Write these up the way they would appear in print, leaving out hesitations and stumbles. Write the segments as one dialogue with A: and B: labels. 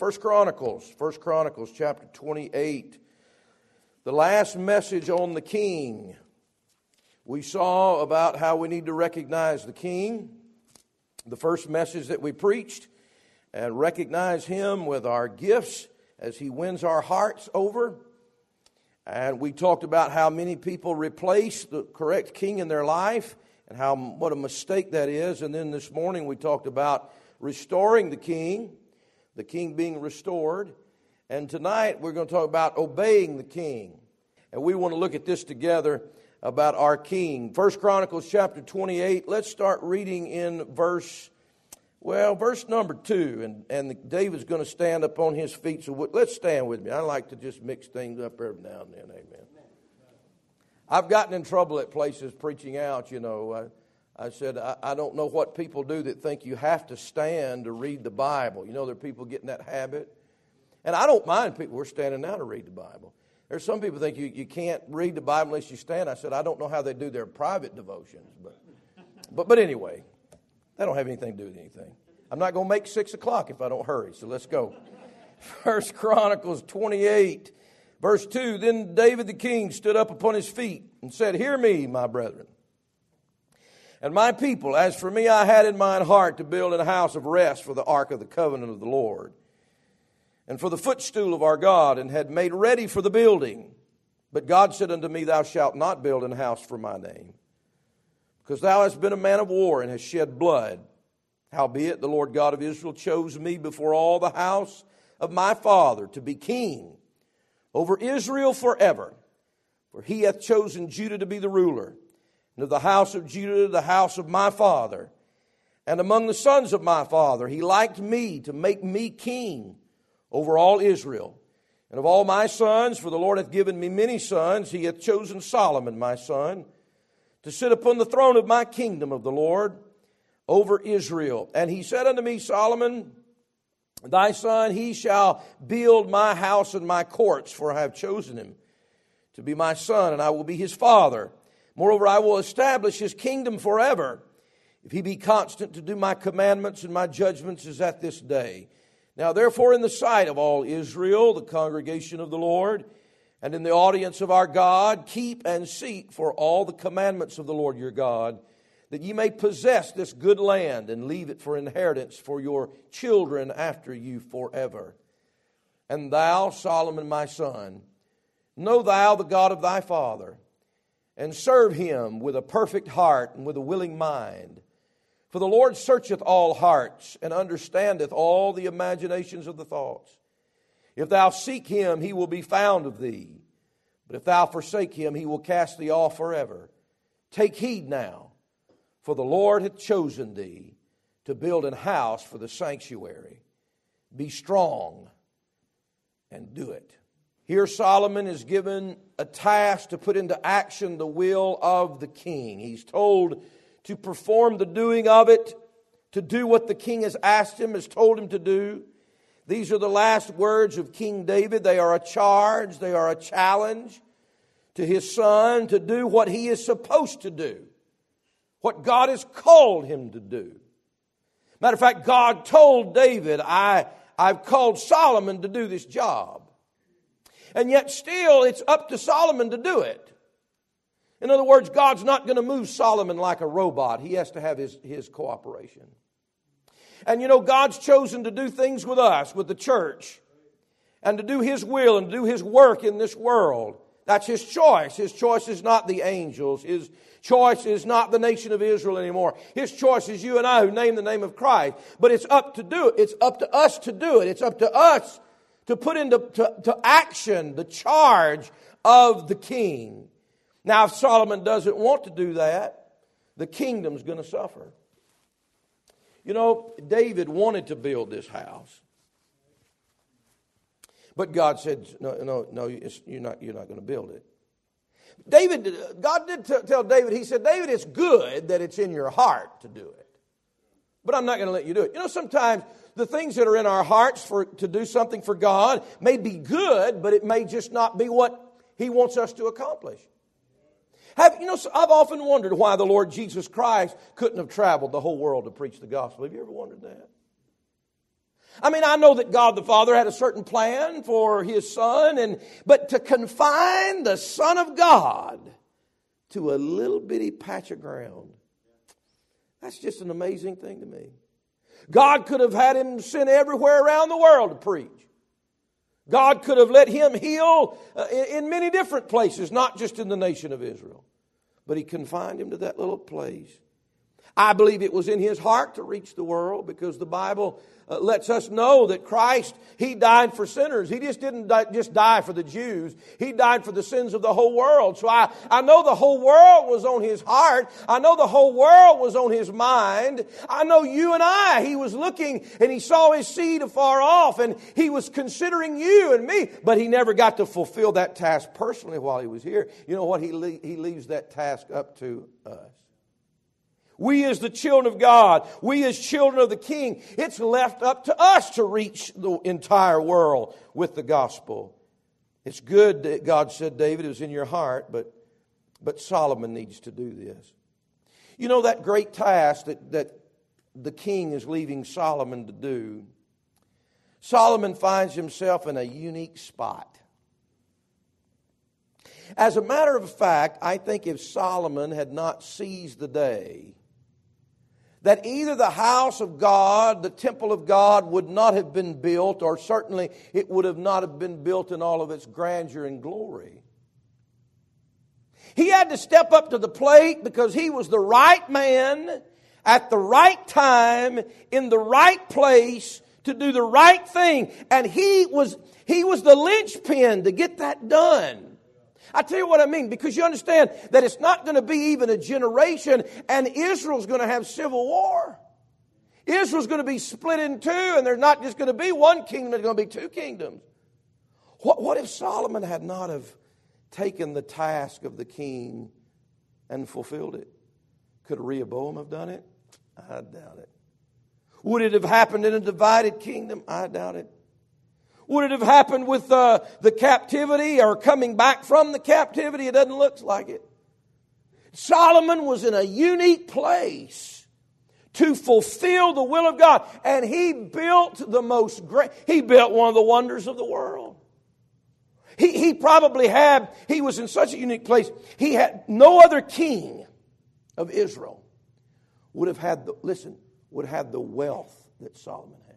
A: First Chronicles chapter 28. The last message on the king. We saw about how we need to recognize the king. The first message that we preached, and recognize him with our gifts as he wins our hearts over. And we talked about how many people replace the correct king in their life and what a mistake that is. And then this morning we talked about restoring the king being restored. And tonight we're going to talk about obeying the king. And we want to look at this together about our king. First Chronicles chapter 28. Let's start reading in verse number 2. And David's going to stand up on his feet. So let's stand with me. I like to just mix things up every now and then. Amen. I've gotten in trouble at places preaching out, I said, I don't know what people do that think you have to stand to read the Bible. There are people getting that habit. And I don't mind people. We're standing now to read the Bible. There's some people think you can't read the Bible unless you stand. I said, I don't know how they do their private devotions. But anyway, that don't have anything to do with anything. I'm not going to make 6 o'clock if I don't hurry. So let's go. First Chronicles 28, verse 2. Then David the king stood up upon his feet and said, Hear me, my brethren, and my people. As for me, I had in mine heart to build a house of rest for the ark of the covenant of the Lord, and for the footstool of our God, and had made ready for the building. But God said unto me, Thou shalt not build an house for my name, because thou hast been a man of war, and hast shed blood. Howbeit the Lord God of Israel chose me before all the house of my father to be king over Israel forever. For he hath chosen Judah to be the ruler, and of the house of Judah the house of my father. And among the sons of my father he liked me to make me king over all Israel. And of all my sons, for the Lord hath given me many sons, he hath chosen Solomon my son to sit upon the throne of my kingdom of the Lord over Israel. And he said unto me, Solomon, thy son, he shall build my house and my courts, for I have chosen him to be my son, and I will be his father. Moreover, I will establish his kingdom forever, if he be constant to do my commandments and my judgments as at this day. Now therefore in the sight of all Israel, the congregation of the Lord, and in the audience of our God, keep and seek for all the commandments of the Lord your God, that ye may possess this good land and leave it for inheritance for your children after you forever. And thou, Solomon my son, know thou the God of thy father, and serve him with a perfect heart and with a willing mind. For the Lord searcheth all hearts, and understandeth all the imaginations of the thoughts. If thou seek him, he will be found of thee. But if thou forsake him, he will cast thee off forever. Take heed now, for the Lord hath chosen thee to build an house for the sanctuary. Be strong and do it. Here Solomon is given a task to put into action the will of the king. He's told to perform the doing of it, to do what the king has asked him, has told him to do. These are the last words of King David. They are a charge, they are a challenge to his son to do what he is supposed to do, what God has called him to do. Matter of fact, God told David, I've called Solomon to do this job. And yet still it's up to Solomon to do it. In other words, God's not going to move Solomon like a robot. He has to have his cooperation. And God's chosen to do things with us, with the church, and to do his will and do his work in this world. That's his choice. His choice is not the angels. His choice is not the nation of Israel anymore. His choice is you and I who name the name of Christ. But it's up to do it. It's up to us to do it. It's up to us to put into action the charge of the king. Now, if Solomon doesn't want to do that, the kingdom's going to suffer. David wanted to build this house. But God said, no, you're not going to build it. God did tell David, he said, David, it's good that it's in your heart to do it. But I'm not going to let you do it. Sometimes the things that are in our hearts to do something for God may be good, but it may just not be what he wants us to accomplish. I've often wondered why the Lord Jesus Christ couldn't have traveled the whole world to preach the gospel. Have you ever wondered that? I mean, I know that God the Father had a certain plan for His Son, but to confine the Son of God to a little bitty patch of ground, that's just an amazing thing to me. God could have had Him sent everywhere around the world to preach. God could have let Him heal in many different places, not just in the nation of Israel. But He confined Him to that little place. I believe it was in His heart to reach the world, because the Bible lets us know that Christ, He died for sinners. He just didn't just die for the Jews. He died for the sins of the whole world. So I know the whole world was on His heart. I know the whole world was on His mind. I know you and I, He was looking and He saw His seed afar off, and He was considering you and me. But He never got to fulfill that task personally while He was here. You know what? He leaves that task up to us. We as the children of God, we as children of the King, it's left up to us to reach the entire world with the gospel. It's good that God said, David, it was in your heart, but Solomon needs to do this. You know, that great task that the king is leaving Solomon to do, Solomon finds himself in a unique spot. As a matter of fact, I think if Solomon had not seized the day, that either the house of God, the temple of God, would not have been built, or certainly it would have not have been built in all of its grandeur and glory. He had to step up to the plate because he was the right man at the right time in the right place to do the right thing. And he was the linchpin to get that done. I tell you what I mean, because you understand that it's not going to be even a generation, and Israel's going to have civil war. Israel's going to be split in two, and there's not just going to be one kingdom, there's going to be two kingdoms. What if Solomon had not have taken the task of the king and fulfilled it? Could Rehoboam have done it? I doubt it. Would it have happened in a divided kingdom? I doubt it. Would it have happened with the captivity or coming back from the captivity? It doesn't look like it. Solomon was in a unique place to fulfill the will of God. And he built he built one of the wonders of the world. He was in such a unique place. He had no other king of Israel would have had the wealth that Solomon had.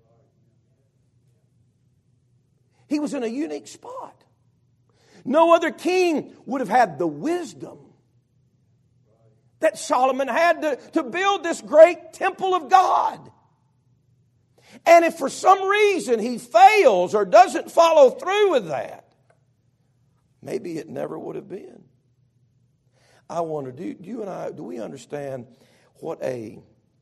A: He was in a unique spot. No other king would have had the wisdom that Solomon had to build this great temple of God. And if for some reason he fails or doesn't follow through with that, maybe it never would have been. I wonder, do we understand what a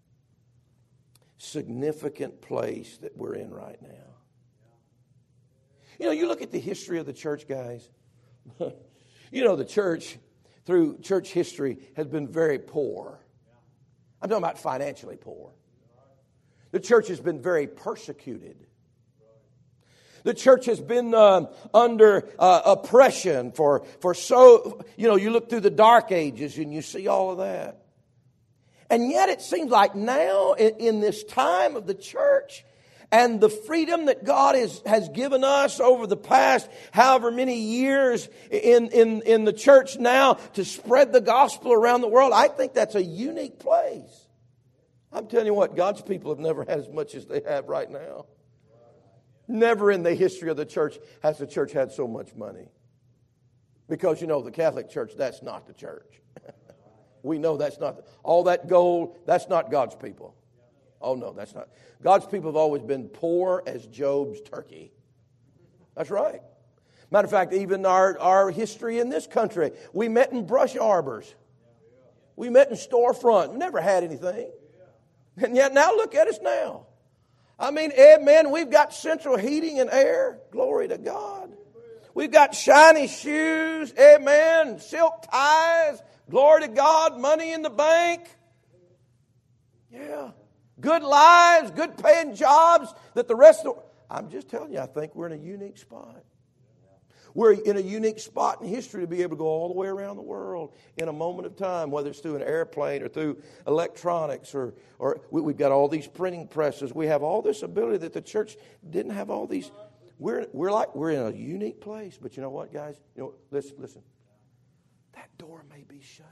A: significant place that we're in right now? You know, you look at the history of the church, guys. You know, the church, through church history, has been very poor. I'm talking about financially poor. The church has been very persecuted. The church has been under oppression you look through the dark ages and you see all of that. And yet it seems like now, in this time of the church, and the freedom that God has given us over the past however many years in the church now to spread the gospel around the world, I think that's a unique place. I'm telling you what, God's people have never had as much as they have right now. Never in the history of the church has the church had so much money. Because, you know, the Catholic Church, that's not the church. We know that's not. All that gold, that's not God's people. Oh, no, that's not. God's people have always been poor as Job's turkey. That's right. Matter of fact, even our history in this country, we met in brush arbors. We met in storefront. We never had anything. And yet now look at us now. I mean, amen, we've got central heating and air. Glory to God. We've got shiny shoes. Amen. Silk ties. Glory to God. Money in the bank. Yeah. Good lives, good paying jobs that the rest of the... I'm just telling you, I think we're in a unique spot. We're in a unique spot in history to be able to go all the way around the world in a moment of time, whether it's through an airplane or through electronics or we've got all these printing presses. We have all this ability that the church didn't have all these. We're in a unique place. But you know what, guys? Listen. That door may be shutting.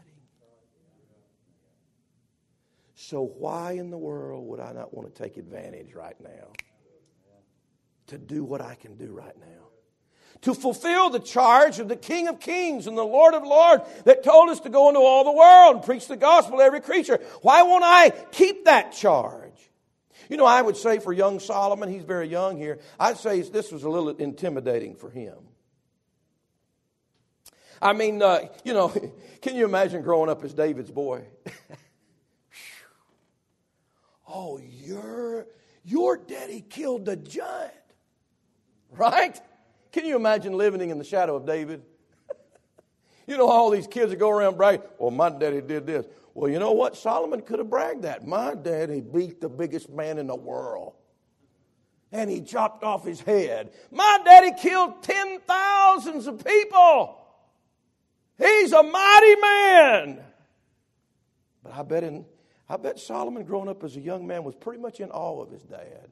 A: So why in the world would I not want to take advantage right now to do what I can do right now? To fulfill the charge of the King of Kings and the Lord of Lords that told us to go into all the world and preach the gospel to every creature. Why won't I keep that charge? I would say for young Solomon, he's very young here, I'd say this was a little intimidating for him. I mean, can you imagine growing up as David's boy? Oh, your daddy killed the giant, right? Can you imagine living in the shadow of David? All these kids that go around bragging, well, my daddy did this. Well, you know what? Solomon could have bragged that. My daddy beat the biggest man in the world. And he chopped off his head. My daddy killed 10,000s of people. He's a mighty man. But I bet Solomon growing up as a young man was pretty much in awe of his dad.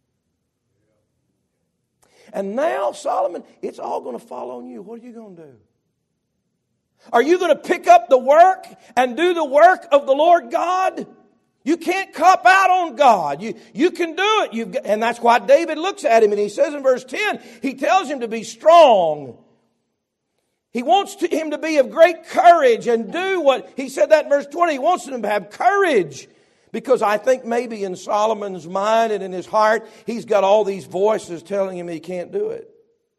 A: And now, Solomon, it's all going to fall on you. What are you going to do? Are you going to pick up the work and do the work of the Lord God? You can't cop out on God. You can do it. And that's why David looks at him and he says in verse 10, he tells him to be strong. He wants him to be of great courage and do what, he said that in verse 20, he wants him to have courage. Because I think maybe in Solomon's mind and in his heart, he's got all these voices telling him he can't do it.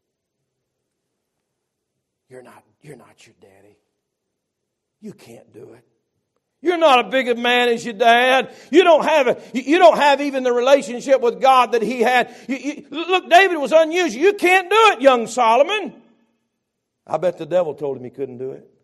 A: You're not your daddy. You can't do it. You're not a big a man as your dad. You don't have even the relationship with God that he had. Look, David was unusual. You can't do it, young Solomon. I bet the devil told him he couldn't do it.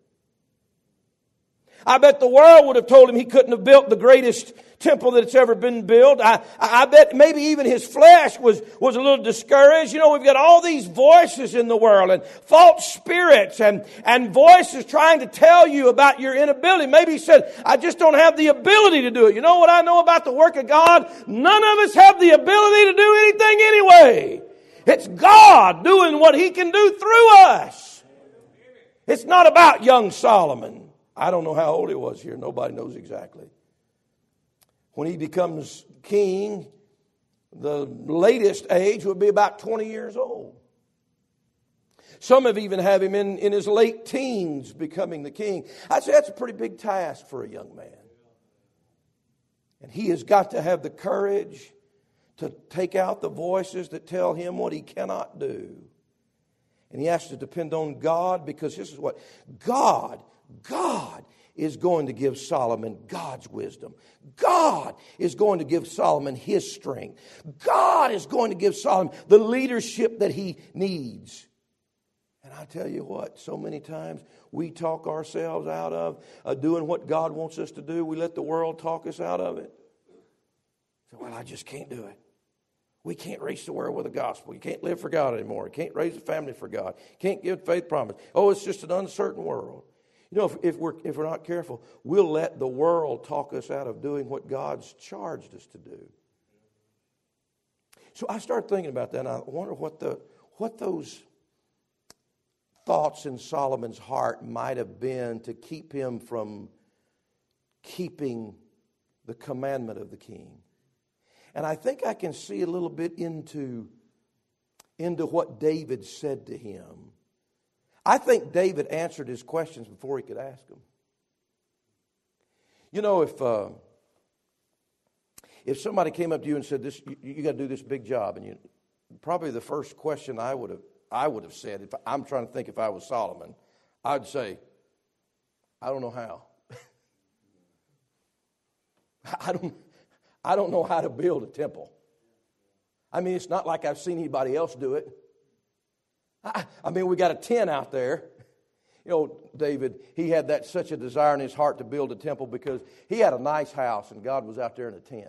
A: I bet the world would have told him he couldn't have built the greatest temple that's ever been built. I bet maybe even his flesh was a little discouraged. We've got all these voices in the world and false spirits and voices trying to tell you about your inability. Maybe he said, I just don't have the ability to do it. You know what I know about the work of God? None of us have the ability to do anything anyway. It's God doing what He can do through us. It's not about young Solomon. I don't know how old he was here. Nobody knows exactly. When he becomes king, the latest age would be about 20 years old. Some have even have him in his late teens becoming the king. I'd say that's a pretty big task for a young man. And he has got to have the courage to take out the voices that tell him what he cannot do. And he has to depend on God, because this is what God is going to give Solomon God's wisdom. God is going to give Solomon his strength. God is going to give Solomon the leadership that he needs. And I tell you what, so many times we talk ourselves out of doing what God wants us to do. We let the world talk us out of it. So, well, I just can't do it. We can't reach the world with the gospel. You can't live for God anymore. You can't raise a family for God. You can't give faith promise. Oh, it's just an uncertain world. If we're not careful, we'll let the world talk us out of doing what God's charged us to do. So I started thinking about that, and I wonder what those thoughts in Solomon's heart might have been to keep him from keeping the commandment of the king. And I think I can see a little bit into what David said to him. I think David answered his questions before he could ask them. If somebody came up to you and said, you got to do this big job, and probably the first question I would have said, if I'm trying to think if I was Solomon, I'd say, I don't know how. I don't know how to build a temple. I mean, it's not like I've seen anybody else do it. I mean, we got a tent out there. David, he had such a desire in his heart to build a temple because he had a nice house and God was out there in a tent.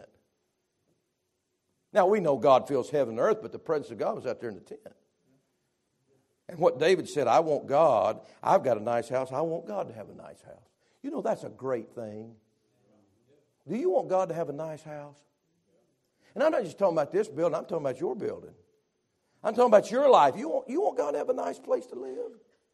A: Now, we know God fills heaven and earth, but the presence of God was out there in the tent. And what David said, I want God. I've got a nice house. I want God to have a nice house. You know, that's a great thing. Do you want God to have a nice house? And I'm not just talking about this building. I'm talking about your building. I'm talking about your life. You want God to have a nice place to live?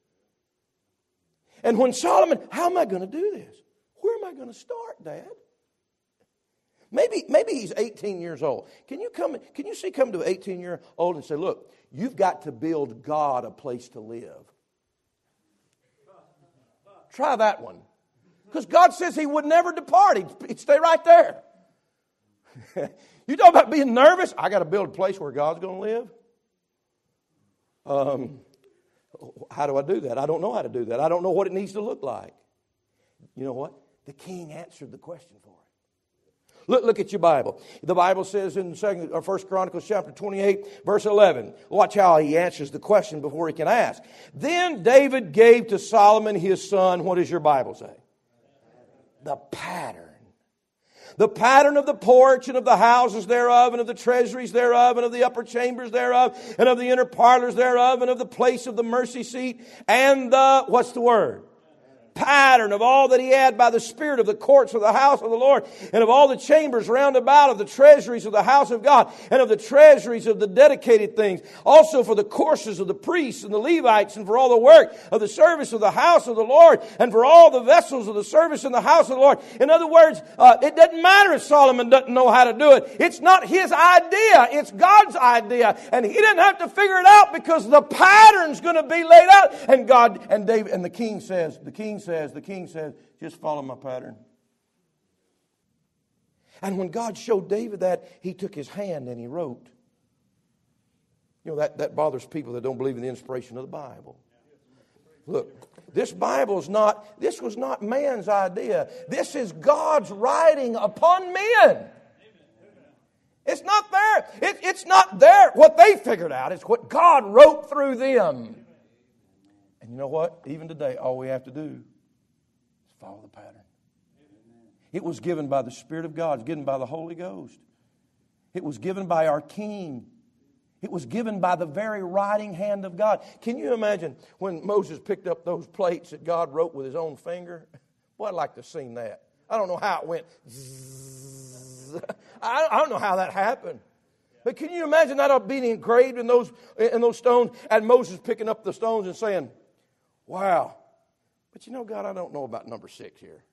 A: And when Solomon, how am I going to do this? Where am I going to start, Dad? Maybe he's 18 years old. Can you come to an 18-year-old and say, look, you've got to build God a place to live. Try that one. Because God says He would never depart. He'd stay right there. You talk about being nervous? I got to build a place where God's going to live. How do I do that? I don't know how to do that. I don't know what it needs to look like. You know what? The king answered the question for him. Look at your Bible. The Bible says in 1 Chronicles chapter 28, verse 11. Watch how he answers the question before he can ask. Then David gave to Solomon his son, what does your Bible say? The pattern. The pattern of the porch and of the houses thereof and of the treasuries thereof and of the upper chambers thereof and of the inner parlors thereof and of the place of the mercy seat and the, what's the word? Pattern of all that he had by the Spirit of the courts of the house of the Lord and of all the chambers round about of the treasuries of the house of God and of the treasuries of the dedicated things. Also for the courses of the priests and the Levites and for all the work of the service of the house of the Lord and for all the vessels of the service in the house of the Lord. In other words, it doesn't matter if Solomon doesn't know how to do it. It's not his idea. It's God's idea. And he didn't have to figure it out because the pattern's going to be laid out. And God and David and the king says, just follow my pattern. And when God showed David that, he took his hand and he wrote. You know, that bothers people that don't believe in the inspiration of the Bible. Look, this was not man's idea. This is God's writing upon men. It's not there. It's not there what they figured out. It's what God wrote through them. And you know what? Even today, all we have to do follow the pattern. It was given by the Spirit of God. It was given by the Holy Ghost. It was given by our King. It was given by the very writing hand of God. Can you imagine when Moses picked up those plates that God wrote with his own finger? Boy, I'd like to have seen that. I don't know how it went. I don't know how that happened. But can you imagine that being engraved in those stones and Moses picking up the stones and saying, wow. But you know, God, I don't know about number 6 here.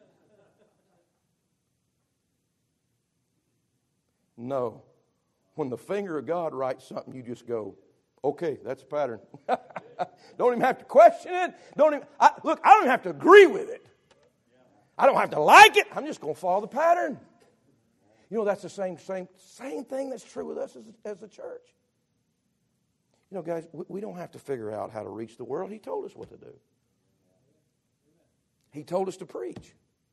A: No. When the finger of God writes something, you just go, okay, that's a pattern. Don't even have to question it. I don't even have to agree with it. I don't have to like it. I'm just going to follow the pattern. You know, that's the same thing that's true with us as a church. You know, guys, we don't have to figure out how to reach the world. He told us what to do. He told us to preach.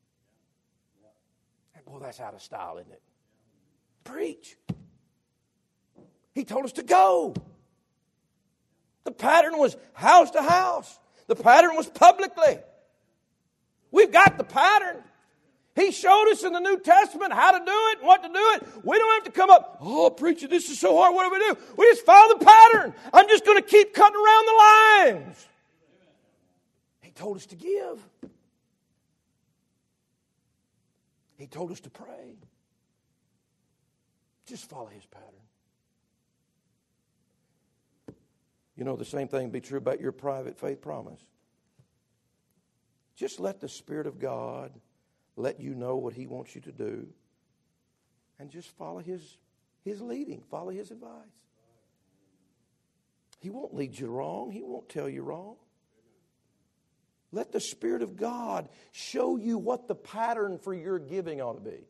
A: And boy, that's out of style, isn't it? Preach. He told us to go. The pattern was house to house. The pattern was publicly. We've got the pattern. He showed us in the New Testament how to do it and what to do it. We don't have to come up, oh, preacher, this is so hard. What do we do? We just follow the pattern. I'm just going to keep cutting around the lines. He told us to give. He told us to pray. Just follow His pattern. You know, the same thing be true about your private faith promise. Just let the Spirit of God let you know what He wants you to do. And just follow His leading. Follow His advice. He won't lead you wrong. He won't tell you wrong. Let the Spirit of God show you what the pattern for your giving ought to be.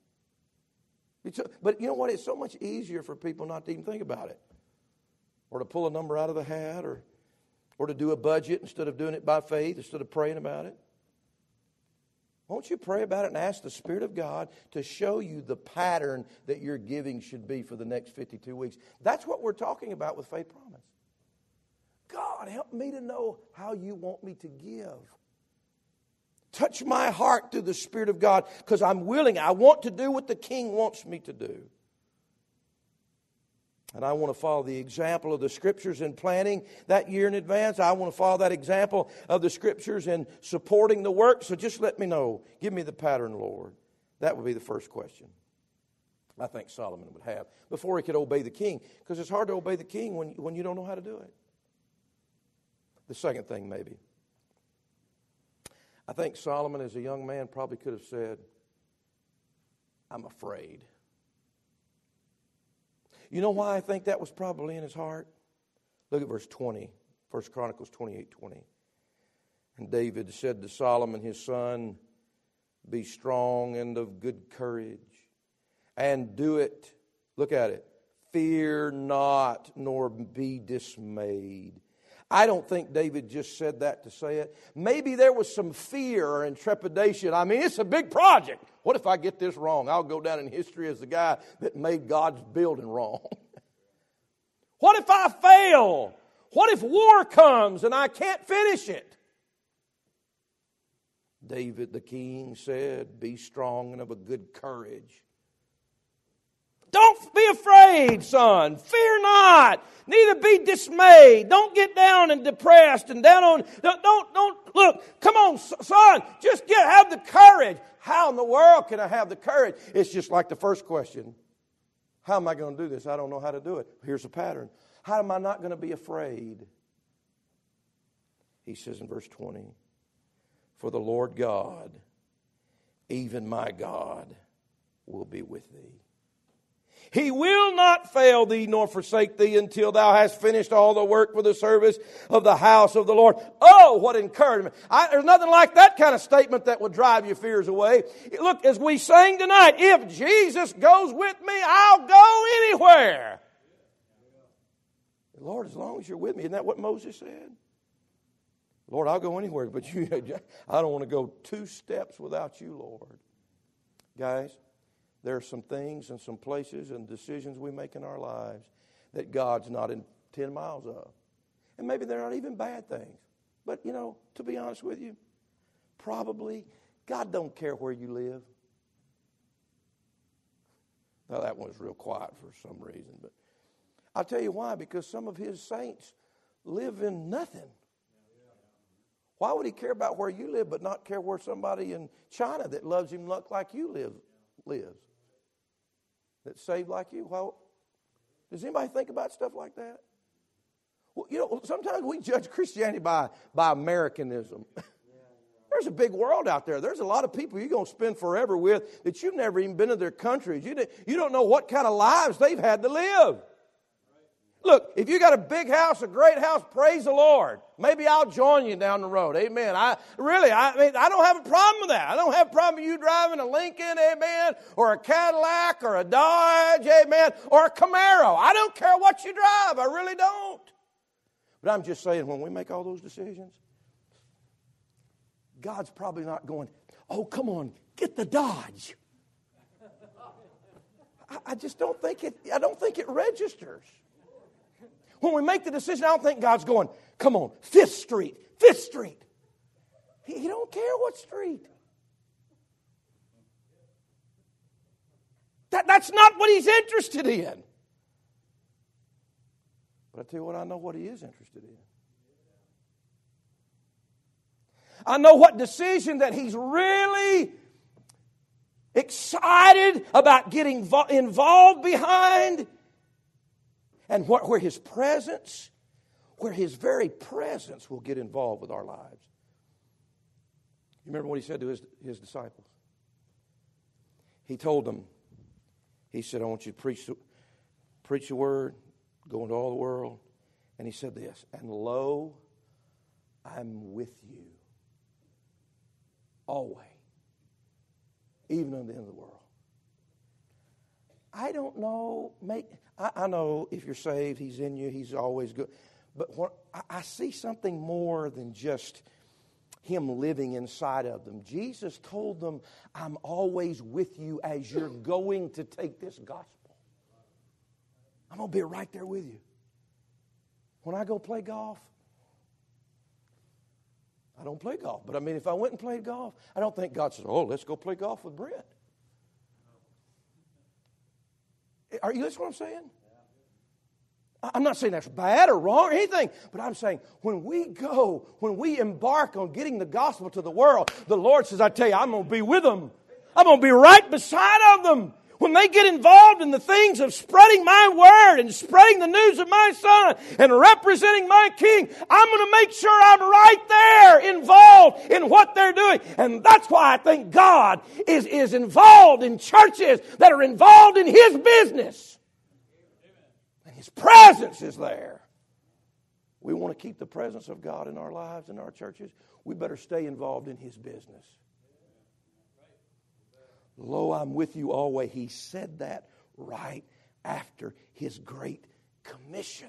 A: But you know what? It's so much easier for people not to even think about it. Or to pull a number out of the hat. Or to do a budget instead of doing it by faith, instead of praying about it. Won't you pray about it and ask the Spirit of God to show you the pattern that your giving should be for the next 52 weeks? That's what we're talking about with Faith Promise. God, help me to know how you want me to give. Touch my heart through the Spirit of God because I'm willing. I want to do what the King wants me to do. And I want to follow the example of the Scriptures in planning that year in advance. I want to follow that example of the Scriptures in supporting the work. So just let me know. Give me the pattern, Lord. That would be the first question I think Solomon would have before he could obey the king. Because it's hard to obey the king when you don't know how to do it. The second thing maybe. I think Solomon as a young man probably could have said, I'm afraid. You know why I think that was probably in his heart? Look at verse 20, 1 Chronicles 28:20. And David said to Solomon his son, be strong and of good courage, and do it. Look at it. Fear not, nor be dismayed. I don't think David just said that to say it. Maybe there was some fear and trepidation. I mean, it's a big project. What if I get this wrong? I'll go down in history as the guy that made God's building wrong. What if I fail? What if war comes and I can't finish it? David the king said, be strong and of a good courage. Don't be afraid, son. Fear not. Neither be dismayed. Don't get down and depressed and down on. Don't look. Come on, son. Just have the courage. How in the world can I have the courage? It's just like the first question. How am I going to do this? I don't know how to do it. Here's a pattern. How am I not going to be afraid? He says in verse 20, for the Lord God, even my God, will be with thee. He will not fail thee nor forsake thee until thou hast finished all the work for the service of the house of the Lord. Oh, what encouragement. There's nothing like that kind of statement that would drive your fears away. Look, as we sang tonight, if Jesus goes with me, I'll go anywhere. Lord, as long as you're with me, isn't that what Moses said? Lord, I'll go anywhere, but I don't want to go 2 steps without you, Lord. Guys, there are some things and some places and decisions we make in our lives that God's not in 10 miles of. And maybe they're not even bad things. But, to be honest with you, probably God don't care where you live. Now, that one was real quiet for some reason. But I'll tell you why. Because some of his saints live in nothing. Why would he care about where you live but not care where somebody in China that loves him like you lives? That's saved like you? Well, does anybody think about stuff like that? Well, sometimes we judge Christianity by Americanism. There's a big world out there. There's a lot of people you're going to spend forever with that you've never even been to their countries. You don't know what kind of lives they've had to live. Look, if you got a big house, a great house, praise the Lord. Maybe I'll join you down the road. Amen. I don't have a problem with that. I don't have a problem with you driving a Lincoln, amen, or a Cadillac, or a Dodge, amen, or a Camaro. I don't care what you drive. I really don't. But I'm just saying, when we make all those decisions, God's probably not going, oh, come on, get the Dodge. I just don't think it registers. When we make the decision, I don't think God's going, come on, Fifth Street. He don't care what street. That's not what he's interested in. But I tell you what, I know what he is interested in. I know what decision that he's really excited about getting involved behind. And where his very presence will get involved with our lives. You remember what he said to his disciples? He told them, he said, I want you to preach the word, go into all the world. And he said this, and lo, I'm with you always, even unto the end of the world. I don't know, I know if you're saved, he's in you, he's always good. But I see something more than just him living inside of them. Jesus told them, I'm always with you as you're going to take this gospel. I'm going to be right there with you. When I go play golf, I don't play golf. But if I went and played golf, I don't think God says, oh, let's go play golf with Brent. Are you listening to what I'm saying? I'm not saying that's bad or wrong or anything, but I'm saying when we embark on getting the gospel to the world, the Lord says, I tell you, I'm going to be with them. I'm going to be right beside of them. When they get involved in the things of spreading my word and spreading the news of my Son and representing my King, I'm going to make sure I'm right there involved in what they're doing. And that's why I think God is involved in churches that are involved in His business. And His presence is there. We want to keep the presence of God in our lives, in our churches. We better stay involved in His business. Lo, I'm with you always. He said that right after His great commission.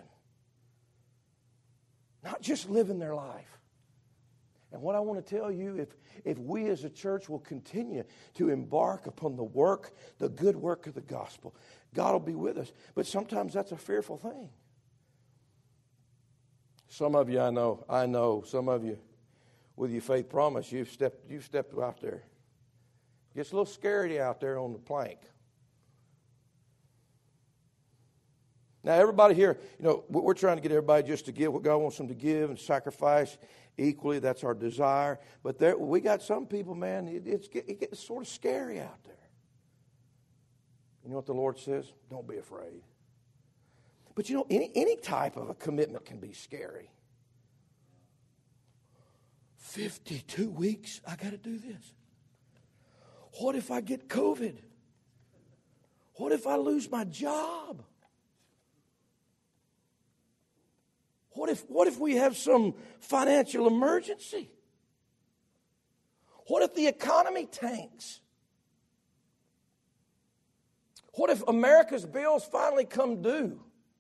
A: Not just living their life. And what I want to tell you, if we as a church will continue to embark upon the good work of the gospel, God will be with us. But sometimes that's a fearful thing. Some of you, I know, some of you, with your faith promise, you've stepped out there. Gets a little scary out there on the plank. Now, everybody here, we're trying to get everybody just to give what God wants them to give and sacrifice equally. That's our desire. But we got some people, man, it gets sort of scary out there. You know what the Lord says? Don't be afraid. But any type of a commitment can be scary. 52 weeks, I got to do this. What if I get COVID? What if I lose my job? What if we have some financial emergency? What if the economy tanks? What if America's bills finally come due?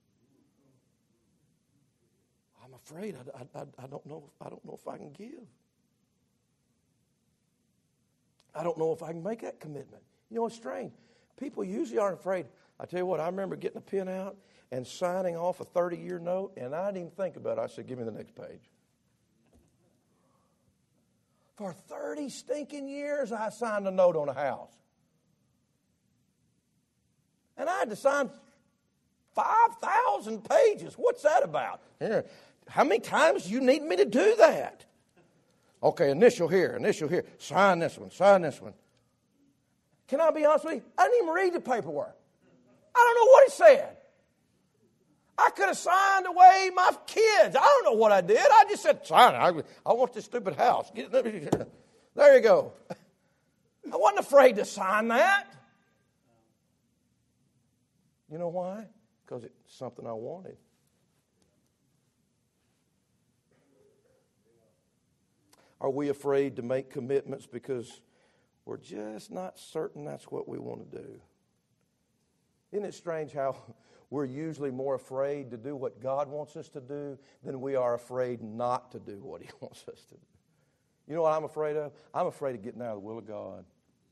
A: I'm afraid I don't know if I can give. I don't know if I can make that commitment. You know, it's strange. People usually aren't afraid. I tell you what, I remember getting a pen out and signing off a 30-year note, and I didn't even think about it. I said, give me the next page. For 30 stinking years, I signed a note on a house. And I had to sign 5,000 pages. What's that about? Here, how many times do you need me to do that? Okay, initial here. Sign this one. Can I be honest with you? I didn't even read the paperwork. I don't know what it said. I could have signed away my kids. I don't know what I did. I just said, sign it. I want this stupid house. There you go. I wasn't afraid to sign that. You know why? Because it's something I wanted. Are we afraid to make commitments because we're just not certain that's what we want to do? Isn't it strange how we're usually more afraid to do what God wants us to do than we are afraid not to do what He wants us to do? You know what I'm afraid of? I'm afraid of getting out of the will of God.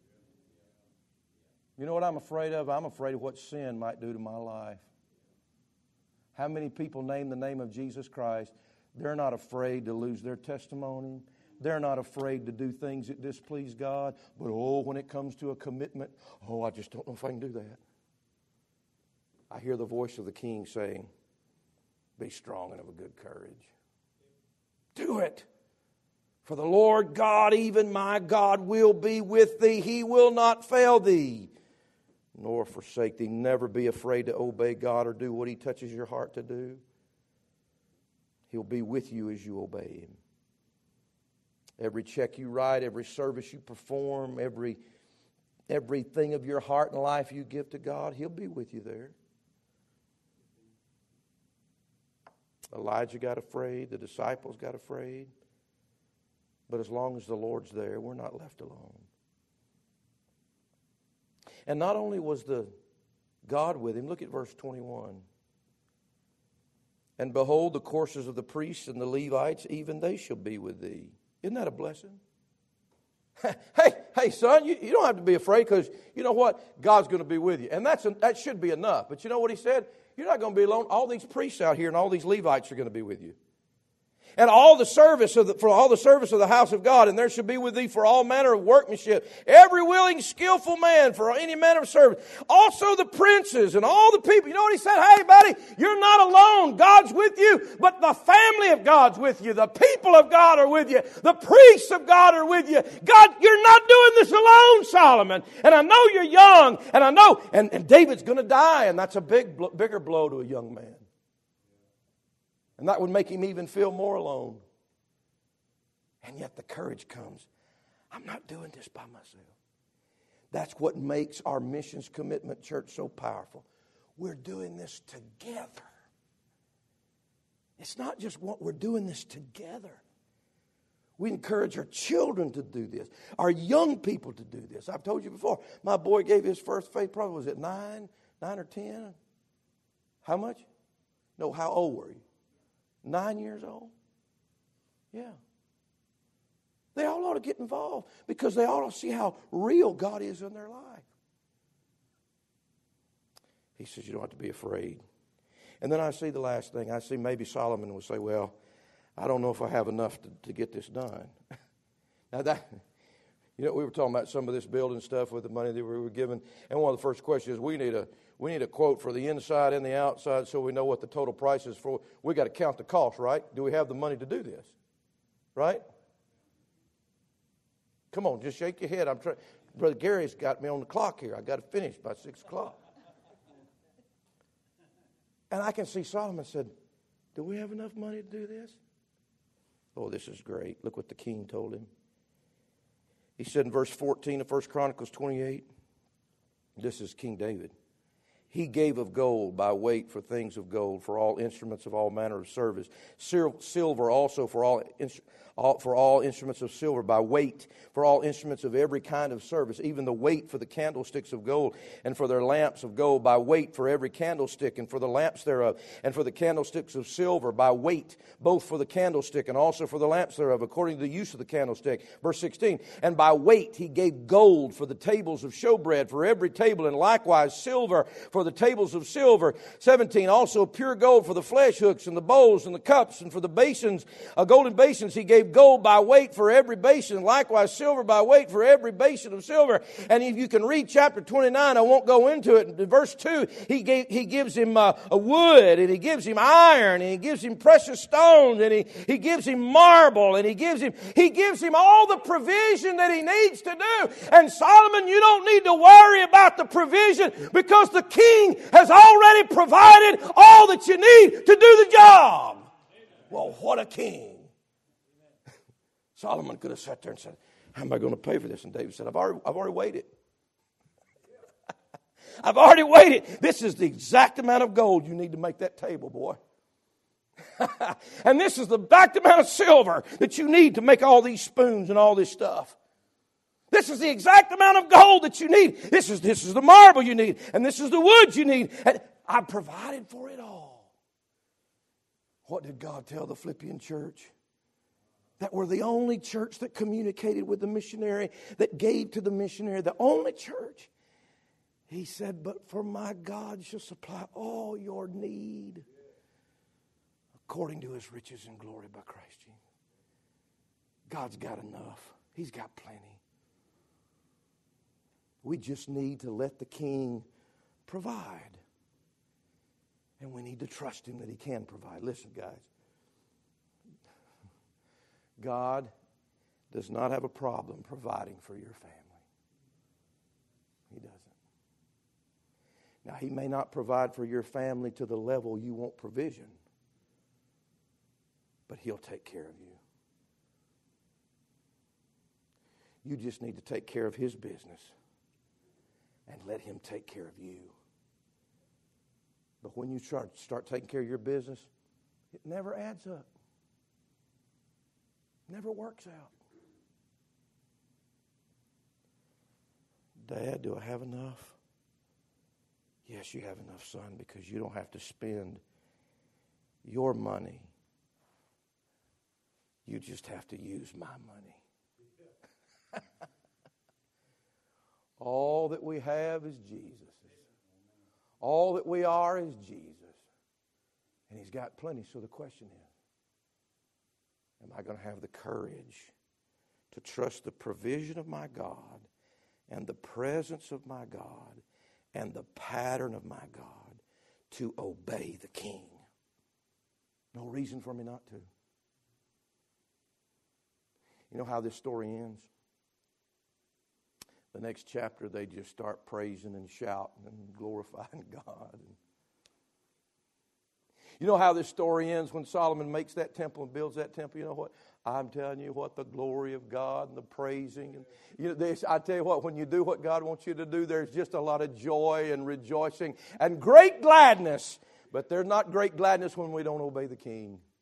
A: You know what I'm afraid of? I'm afraid of what sin might do to my life. How many people name the name of Jesus Christ? They're not afraid to lose their testimony. They're not afraid to do things that displease God. But when it comes to a commitment, I just don't know if I can do that. I hear the voice of the King saying, be strong and of a good courage. Do it. For the Lord God, even my God, will be with thee. He will not fail thee, nor forsake thee. Never be afraid to obey God or do what He touches your heart to do. He'll be with you as you obey Him. Every check you write, every service you perform, everything of your heart and life you give to God, He'll be with you there. Elijah got afraid. The disciples got afraid. But as long as the Lord's there, we're not left alone. And not only was the God with him, look at verse 21. And behold, the courses of the priests and the Levites, even they shall be with thee. Isn't that a blessing? Hey, son, you don't have to be afraid because you know what? God's going to be with you. And that should be enough. But you know what he said? You're not going to be alone. All these priests out here and all these Levites are going to be with you. And all the service of the house of God, and there shall be with thee for all manner of workmanship, every willing, skillful man for any manner of service. Also the princes and all the people. You know what he said? Hey, buddy, you're not alone. God's with you, but the family of God's with you. The people of God are with you. The priests of God are with you. God, you're not doing this alone, Solomon. And I know you're young, and I know, and David's going to die, and that's a bigger blow to a young man. And that would make him even feel more alone. And yet the courage comes. I'm not doing this by myself. That's what makes our missions commitment church so powerful. We're doing this together. It's not just what we're doing this together. We encourage our children to do this, our young people to do this. I've told you before, my boy gave his first faith, probably was it 9 or 10? How much? No, how old were you? 9 years old? Yeah. They all ought to get involved because they ought to see how real God is in their life. He says you don't have to be afraid. And then I see the last thing. I see maybe Solomon would say, well, I don't know if I have enough to get this done. Now that, we were talking about some of this building stuff with the money that we were given. And one of the first questions is we need a quote for the inside and the outside so we know what the total price is for. We got to count the cost, right? Do we have the money to do this? Right? Come on, just shake your head. I'm trying. Brother Gary's got me on the clock here. I got to finish by 6 o'clock. And I can see Solomon said, do we have enough money to do this? Oh, this is great. Look what the king told him. He said in verse 14 of 1 Chronicles 28, this is King David. He gave of gold by weight for things of gold, for all instruments of all manner of service. Silver also for all instruments of silver by weight, for all instruments of every kind of service, even the weight for the candlesticks of gold, and for their lamps of gold by weight for every candlestick, and for the lamps thereof, and for the candlesticks of silver by weight, both for the candlestick and also for the lamps thereof, according to the use of the candlestick. Verse 16, and by weight he gave gold for the tables of showbread, for every table, and likewise silver for the tables of silver. 17, also pure gold for the flesh hooks and the bowls and the cups, and for the basins, golden basins he gave gold by weight for every basin, likewise silver by weight for every basin of silver. And if you can read chapter 29, I won't go into it. In verse 2, he gives him a wood, and he gives him iron, and he gives him precious stones, and he gives him marble, and he gives him all the provision that he needs to do. And Solomon, you don't need to worry about the provision because the king has already provided all that you need to do the job. Well, what a king. Solomon could have sat there and said, how am I going to pay for this? And David said, I've already waited. I've already waited. This is the exact amount of gold you need to make that table, boy. And this is the exact amount of silver that you need to make all these spoons and all this stuff. This is the exact amount of gold that you need. This is the marble you need. And this is the wood you need. And I provided for it all. What did God tell the Philippian church? That we're the only church that communicated with the missionary, that gave to the missionary, the only church. He said, but for my God shall supply all your need according to his riches and glory by Christ Jesus. God's got enough. He's got plenty. We just need to let the king provide. And we need to trust him that he can provide. Listen, guys. God does not have a problem providing for your family. He doesn't. Now, he may not provide for your family to the level you want provision, but he'll take care of you. You just need to take care of his business and let him take care of you. But when you start taking care of your business, it never adds up. Never works out. Dad, do I have enough? Yes, you have enough, son, because you don't have to spend your money. You just have to use my money. All that we have is Jesus. All that we are is Jesus. And he's got plenty. So the question is, am I going to have the courage to trust the provision of my God and the presence of my God and the pattern of my God to obey the King? No reason for me not to. You know how this story ends? The next chapter, they just start praising and shouting and glorifying God. You know how this story ends when Solomon makes that temple and builds that temple? You know what? I'm telling you what, the glory of God and the praising. And I tell you what, when you do what God wants you to do, there's just a lot of joy and rejoicing and great gladness. But there's not great gladness when we don't obey the King.